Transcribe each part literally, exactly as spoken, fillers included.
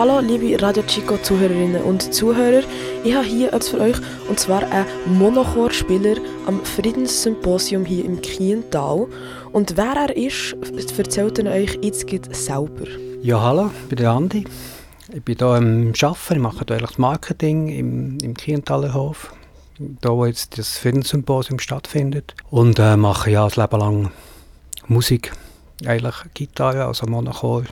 Hallo liebe Radio Chico Zuhörerinnen und Zuhörer, ich habe hier etwas für euch, und zwar einen Monochorspieler am Friedenssymposium hier im Kiental. Und wer er ist, erzählt er euch jetzt selber. Ja, hallo, ich bin der Andi. Ich bin hier am Arbeiten, ich mache hier das Marketing im, im Kientaler Hof, da wo jetzt das Friedenssymposium stattfindet. Und äh, mache ja das Leben lang Musik, eigentlich Gitarre, also Monochor.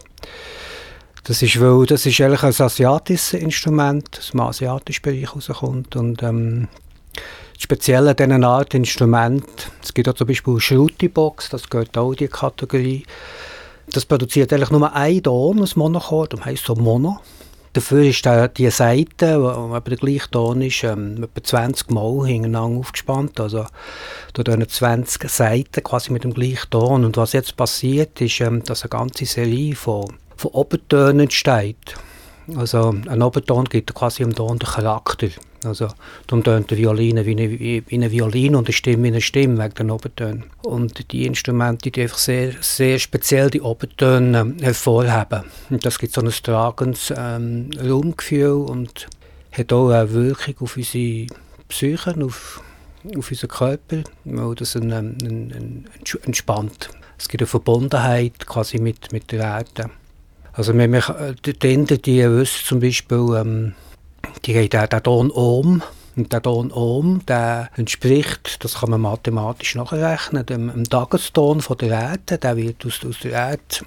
Das ist, weil, das ist eigentlich ein asiatisches Instrument, das aus dem asiatischen Bereich rauskommt. Und ähm, speziell an diesen Art Instrument, es gibt auch zum Beispiel Schruti-Box, das gehört auch in die Kategorie. Das produziert eigentlich nur einen Ton aus Monochor, das heisst so Mono. Dafür ist der, die Saite, wo aber der gleiche Ton ist, ähm, etwa zwanzig Mal hintereinander aufgespannt. Also da werden zwanzig Saiten quasi mit dem gleichen Ton. Und was jetzt passiert, ist, ähm, dass eine ganze Serie von von Obertönen entsteht. Also ein Oberton gibt quasi dem Ton den Charakter. Also darum tönt die Violine wie eine, wie eine Violine und die Stimme wie eine Stimme wegen den Obertönen. Und die Instrumente, die einfach sehr, sehr speziell die Obertöne hervorheben. Und das gibt so ein tragendes ähm, Raumgefühl und hat auch eine Wirkung auf unsere Psyche, auf, auf unseren Körper, weil das ein, ein, ein, entspannt. Es gibt eine Verbundenheit quasi mit, mit der Erde. Also wir, wir, die Kinder, die wissen zum Beispiel, ähm, die haben den, den Ton Ohm. Und der Ton Ohm, der entspricht, das kann man mathematisch nachrechnen, dem, dem Tageston von der Erde. Der wird aus, aus der Erd,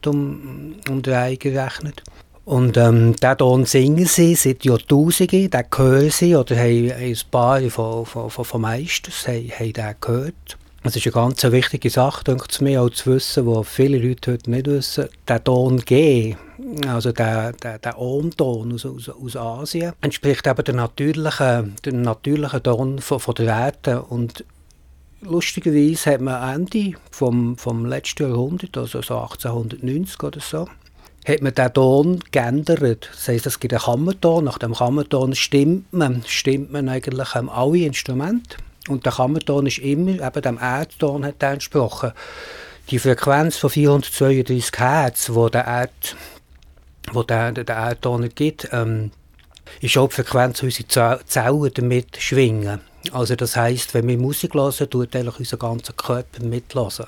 Erdumdrehung gerechnet. Und ähm, diesen Ton singen sie seit Jahrtausenden, den hören sie, oder haben, haben ein paar von, von, von, von Meisters haben, haben den gehört. Das ist eine ganz wichtige Sache, denke ich mir, auch zu wissen, was viele Leute heute nicht wissen. Der Ton G, also der, der, der Ohm-Ton aus, aus, aus Asien, entspricht eben dem natürlichen, dem natürlichen Ton von, von der Erde. Und lustigerweise hat man Ende vom, vom letzten Jahrhundert, also so achtzehnhundertneunzig oder so, hat man den Ton geändert. Das heisst, es gibt einen Kammerton. Nach dem Kammerton stimmt man, stimmt man eigentlich ähm, alle Instrumente. Und der Kammerton ist immer, eben dem Erdton hat er entsprochen. Die Frequenz von vierhundertzweiunddreißig Hertz, wo der, Erd, wo der, der Erdton gibt, ähm, ist auch die Frequenz, wo unsere Zellen damit schwingen. Also das heisst, wenn wir Musik hören, tut eigentlich unser ganzer Körper mithören.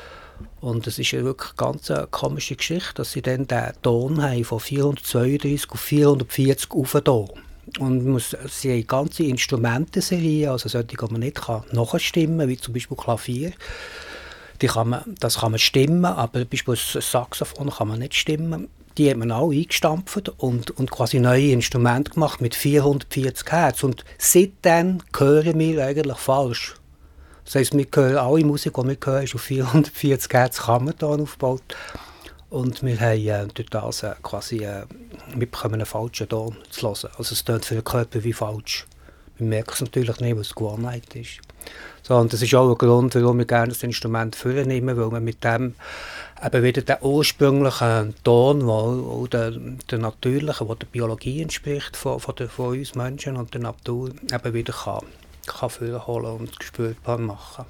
Und es ist wirklich eine ganz komische Geschichte, dass sie dann den Ton haben von vierhundertzweiunddreißig auf vierhundertvierzig auf den Ton. Und muss, sie haben ganze Instrumentenserien, also solche, die man nicht kann nachstimmen kann, wie zum Beispiel Klavier. Die kann man, das kann man stimmen, aber beispielsweise das Saxophon kann man nicht stimmen. Die hat man auch eingestampft und, und quasi neue Instrumente gemacht mit vierhundertvierzig Hertz. Und seitdem hören wir eigentlich falsch. Das heisst, wir hören alle Musik, die wir hören, ist auf vierhundertvierzig Hertz Kammerton aufgebaut. Und wir haben äh, durch das äh, quasi äh, wir bekommen einen falschen Ton zu hören. Also es tönt für den Körper wie falsch. Wir merken es natürlich nicht, weil es Gewohnheit ist. So, und das ist auch ein Grund, warum wir gerne das Instrument vornehmen, weil wir mit dem eben wieder den ursprünglichen Ton, wo, der, der natürlichen, der der Biologie entspricht, von, von, der, von uns Menschen und der Natur, eben wieder kann, kann vorholen und spürbar machen.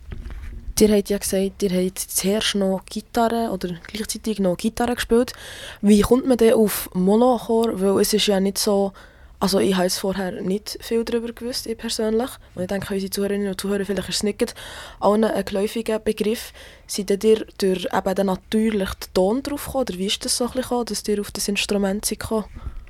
Ihr habt ja gesagt, ihr habt zuerst noch Gitarre oder gleichzeitig noch Gitarre gespielt. Wie kommt man denn auf Monochor? Weil es ist ja nicht so, also ich habe es vorher nicht viel darüber gewusst, ich persönlich. Und ich denke, unsere Zuhörerinnen und Zuhörer, vielleicht ist es nicht allen ein geläufiger Begriff. Seid ihr durch eben den natürlichen Ton drauf gekommen? Oder wie ist das so ein bisschen gekommen, dass ihr auf das Instrument seid gekommen?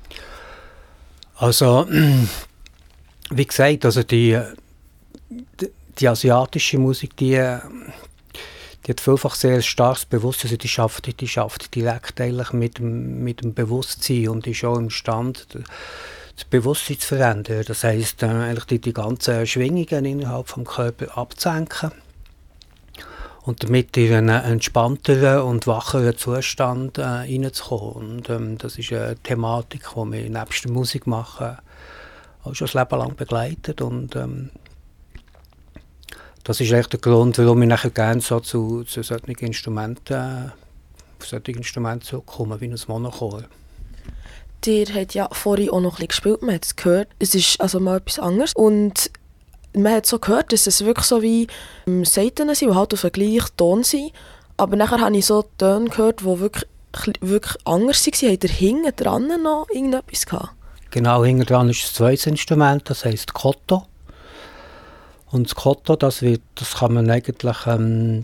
Also, wie gesagt, also die... die Die asiatische Musik, die, die hat vielfach sehr starkes Bewusstsein, also die schafft, die schafft direkt eigentlich mit dem, mit dem Bewusstsein und ist auch imstande, das Bewusstsein zu verändern. Das heisst, äh, eigentlich die, die ganzen Schwingungen innerhalb des Körpers abzusenken und damit in einen entspannteren und wacheren Zustand äh, hineinzukommen. Und ähm, das ist eine Thematik, die wir nebst der Musik machen, auch schon das Leben lang begleitet. Und, ähm, das ist echt der Grund, warum ich nachher gerne so zu, zu solchen Instrumenten, äh, solchen Instrumenten zurückkomme, wie ein Monochor. Ihr habt ja vorhin auch noch ein bisschen gespielt, man hat es gehört. Es ist also mal etwas anderes. Und man hat so gehört, dass es wirklich so wie ähm, Saiten sind, die halt auf den gleichen Ton sind. Aber nachher habe ich so Töne gehört, die wirklich wirklich anders waren? Habt ihr hinten dran noch irgendetwas gehabt? Genau, hinten dran ist ein zweites Instrument, das heisst Koto. Und das Koto, das, wird, das kann man eigentlich, ähm,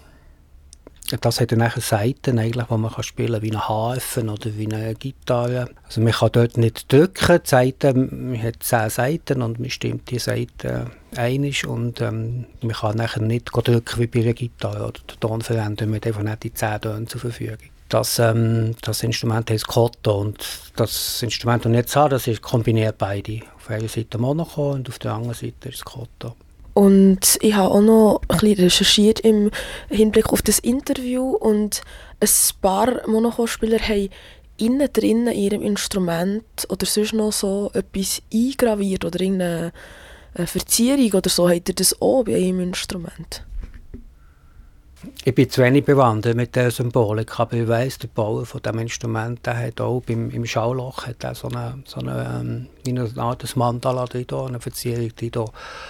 das hat dann nachher Saiten, eigentlich, wo man kann spielen kann, wie ein Hafen oder wie eine Gitarre. Also man kann dort nicht drücken, die Saiten, man hat zehn Saiten und man stimmt die Saiten einig und ähm, man kann nachher nicht drücken wie bei einer Gitarre oder den Ton verändern, man hat einfach nicht die zehn Töne zur Verfügung. Das, ähm, das Instrument heisst Koto und das Instrument, das ich jetzt habe, das ist kombiniert beide. Auf einer Seite Monaco und auf der anderen Seite ist Koto. Und ich habe auch noch ein bisschen recherchiert im Hinblick auf das Interview und ein paar Monaco-Spieler haben innen drin in ihrem Instrument oder sonst noch so etwas eingraviert oder irgendeine Verzierung oder so. Habt ihr das auch bei eurem Instrument? Ich bin zu wenig bewandert mit der Symbolik, aber ich weiss, der Bauer von diesem Instrument, der hat auch beim, im Schauloch hat er so eine, so eine, ähm, wie eine Art Mandala drin, eine Verzierung drin.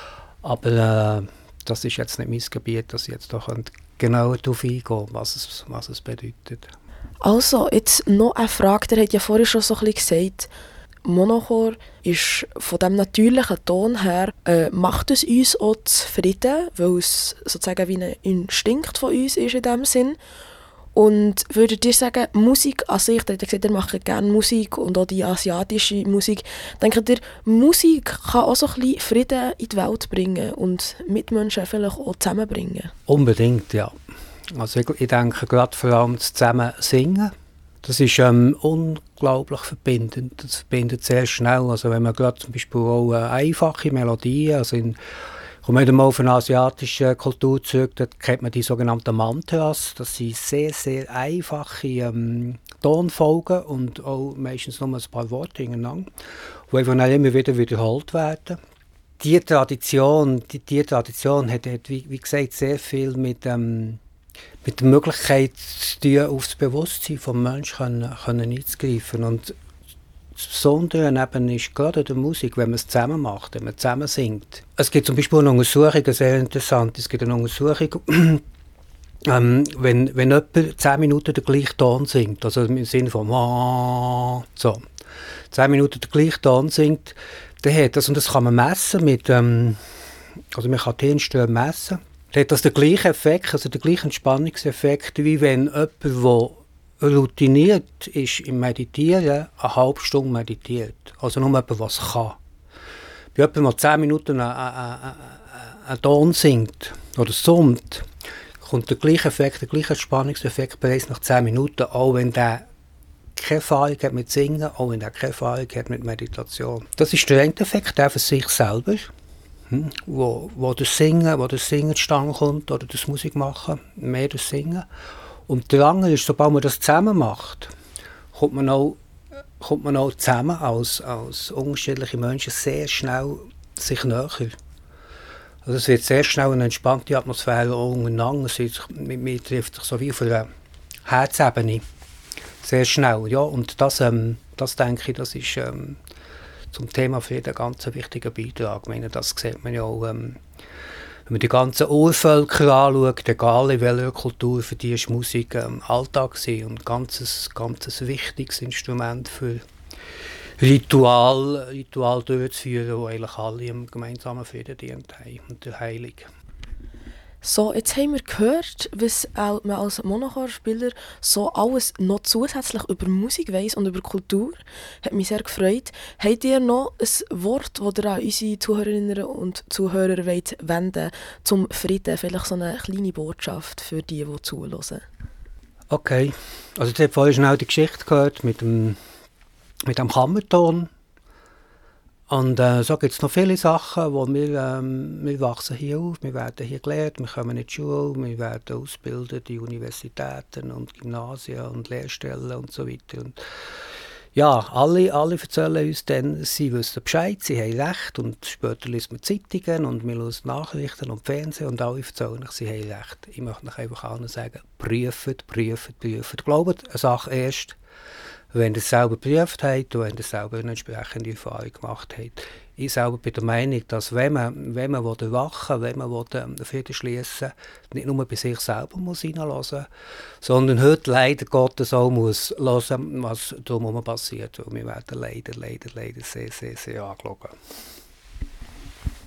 Aber äh, das ist jetzt nicht mein Gebiet, dass ich jetzt da genau darauf eingehen kann, was es, was es bedeutet. Also, jetzt noch eine Frage. Der hat ja vorhin schon so ein bisschen gesagt, Monochor ist von dem natürlichen Ton her, äh, macht es uns auch zufrieden, weil es sozusagen wie ein Instinkt von uns ist in dem Sinn. Und würdet ihr sagen, Musik an sich, ihr habt gesagt, ihr macht gerne Musik und auch die asiatische Musik, denkt ihr, Musik kann auch so ein bisschen Frieden in die Welt bringen und Mitmenschen vielleicht auch zusammenbringen? Unbedingt, ja. Also ich, ich denke gerade vor allem das zusammen singen. Das ist ähm, unglaublich verbindend. Das verbindet sehr schnell. Also wenn man gerade zum Beispiel auch äh, einfache Melodien, also in Kommen wir mal auf eine asiatische Kultur zurück, da kennt man die sogenannten Mantras. Das sind sehr, sehr einfache ähm, Tonfolgen und auch meistens nur ein paar Worte hintereinander, die einfach immer wieder wiederholt werden. Diese Tradition, die, die Tradition hat, hat wie, wie gesagt, sehr viel mit, ähm, mit der Möglichkeit zu tun, auf das Bewusstsein des Menschen können, können einzugreifen. Und das Besondere eben ist gerade in der Musik, wenn man es zusammen macht, wenn man zusammen singt. Es gibt zum Beispiel eine Untersuchung, sehr interessant, es gibt eine Untersuchung, ähm, wenn, wenn jemand zehn Minuten den gleichen Ton singt, also im Sinne von so, zehn Minuten den gleichen Ton singt, dann hat das, und das kann man messen mit, ähm, also man kann Tonströme messen, dann hat das den gleichen Effekt, also den gleichen Entspannungseffekt, wie wenn jemand, der routiniert ist im Meditieren, eine halbe Stunde meditiert. Also nur jemand, der es kann. Bei jemandem, der zehn Minuten einen Ton singt oder summt, kommt der gleiche Effekt, der gleiche Spannungseffekt bereits nach zehn Minuten, auch wenn der keine Erfahrung hat mit Singen, auch wenn er keine Erfahrung hat mit Meditation. Das ist der eine Effekt, der für sich selber, hm, wo, wo das Singen, wo das Singen zustande kommt oder das Musik machen, mehr das Singen. Und der andere ist, sobald man das zusammen macht, kommt man auch, kommt man auch zusammen als, als unterschiedliche Menschen sehr schnell sich näher. Also es wird sehr schnell eine entspannte Atmosphäre auch untereinander. Mit mir trifft sich so wie auf einer Herzebene. Sehr schnell, ja. Und das, ähm, das denke ich, das ist ähm, zum Thema Frieden ein ganz wichtiger Beitrag. Ich meine, das sieht man ja auch, ähm, wenn man die ganzen Urvölker anschaut, egal in welcher Kultur, für die ist Musik ähm, Alltag und ein ganz, ganz wichtiges Instrument für Ritual, Ritual durchzuführen, wo eigentlich alle im gemeinsamen Frieden dient haben und der Heilung. So, jetzt haben wir gehört, was auch man als Monochor-Spieler so alles noch zusätzlich über Musik weiss und über Kultur. Hat mich sehr gefreut. Habt ihr noch ein Wort, das ihr an unsere Zuhörerinnen und Zuhörer wollt wenden zum Frieden? Vielleicht so eine kleine Botschaft für die, die zuhören. Okay, also ich habe vorhin schnell die Geschichte gehört mit dem, mit dem Kammerton. Und äh, so gibt es noch viele Sachen, wo wir, ähm, wir wachsen hier auf, wir werden hier gelehrt, wir kommen in die Schule, wir werden ausgebildet in Universitäten und Gymnasien und Lehrstellen und so weiter. Und ja, alle, alle erzählen uns dann, sie wissen Bescheid, sie haben Recht und später liest man Zeitungen und wir hören Nachrichten und Fernsehen und alle erzählen euch, sie haben Recht. Ich möchte euch einfach allen sagen, prüft, prüft, prüft. Glaubt eine Sache erst, wenn ihr es selber geprüft habt und wenn ihr selber eine entsprechende Erfahrung gemacht habt. Ich selber bin der Meinung, dass wenn man, wenn man erwachen will, wenn man will, ähm, Frieden schliessen will, nicht nur bei sich selber muss hineinhören muss, sondern heute leider Gottes auch muss hören, was drumherum passiert. Und wir werden leider, leider, leider sehr, sehr, sehr angeschaut.